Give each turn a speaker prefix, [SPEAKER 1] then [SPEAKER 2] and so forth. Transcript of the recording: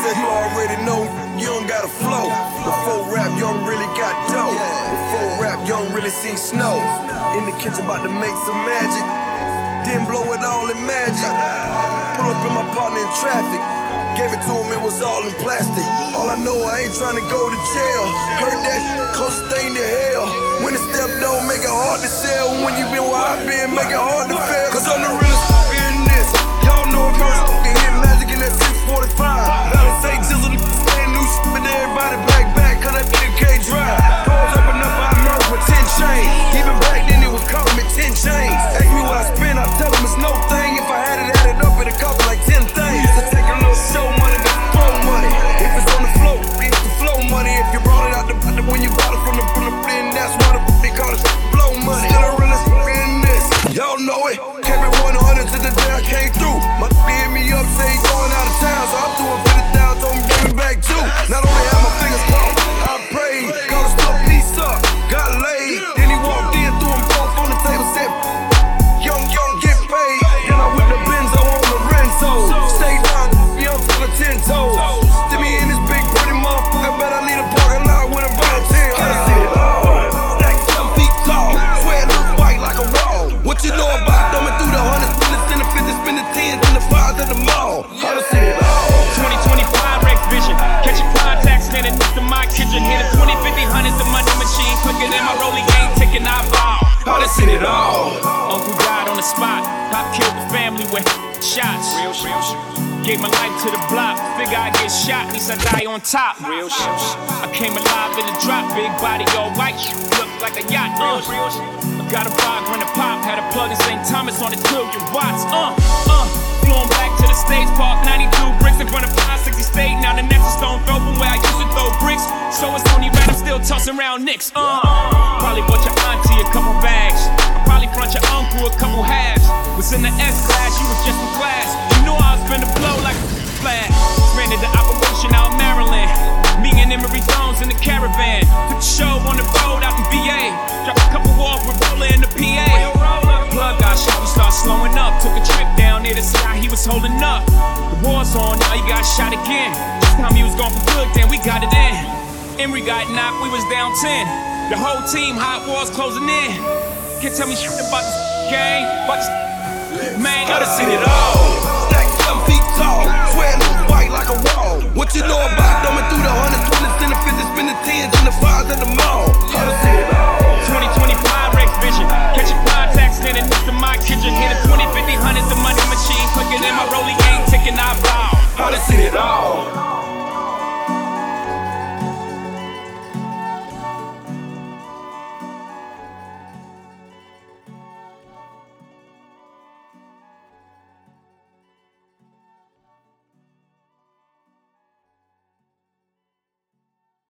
[SPEAKER 1] You already know you don't got a flow. Before rap, you don't really got dough. Before rap, you don't really see snow. In the kitchen about to make some magic. Then blow it all in magic. Pull up in my partner in traffic. Gave it to him, it was all in plastic. All I know, I ain't tryna go to jail. Heard that shit, close thing to hell. When the step don't make it hard to sell. When you been where I been, make it hard to fail. Cause I'm the realest in this. Y'all know I'm first fucking hit magic in that 645. Balance say jizzle, staying new shit, but everybody back. Cause that nigga can't drive. Pose up enough, I murder for 10 chains. Even back then, it was calling me 10 chains. Ask me what I spend, I tell them it's no thing. If I had it added up, it'd cost like 10 things. So take a little show money, then throw money. If it's on the floor, it's the flow money. If you brought it out the when you bought it from the bin, that's why they call it blow money. Still the realest in this, y'all know it. Kept it 100 to the day I came through. My hit me up, say he's going out of town, so I'm doing 50,000, told him bring me back too. Not only have my fingers crossed, I prayed, got a split piece up, got laid. Then he walked in, threw them both on the table, said, young, get paid. Then I whipped the Benzo on Lorenzo. Stay down, young fella 10 toes. To me in this big pretty motherfucker, bet I need a parking lot with a bottle 10. I done seen it all. Stack 7 feet tall, swear it look white like a wall. What you know about thumbing through the hundreds, spin the 50s, spin the 10s, and the 5s at the mall? I done seen it all.
[SPEAKER 2] 2025 Rex Vision, catching contacts, standing next to my kitchen. Hit a 20, 50, 100, the money machine, clicking in my rolling game, ticking I ball.
[SPEAKER 1] I done seen it all.
[SPEAKER 2] Uncle died on the spot, Pop killed the family with shots. Real shit. Gave my life to the block, figure I get shot, at least I die on top. Real shit. I came alive in the drop, big body all white, look like a yacht. Real shit. I got a vibe when the pop, had a plug in St. Thomas on the trillion watts. Flown back to the stage park, 92 bricks in front of 560 State. Now the next is stone throw from where I used to throw bricks. So it's only right, I'm still tossing around nicks. Probably bought your auntie a couple bags. Probably front your uncle a couple halves. Was in the S-class, you was just in class. You know I was finna blow like a flag. Expanded the operation out in Maryland. Me and Emery Jones in the caravan. Took the show on the road out in VA. Dropped a couple off with Roller in the PA. Plug got shot, we start slowing up. Took a trip down there to see how he was holding up. The war's on, now he got shot again. This time he was gone for good, then we got it in. Emery got knocked, we was down 10. The whole team, hot walls closing in. Can't tell me shit about this game, but this man,
[SPEAKER 1] I done seen it all. Stack 7 feet tall, swear it look white like a wall. What you know about thumbing through the 100s, 20s, and the 50s, spin the 10s, and the 5s at the mall?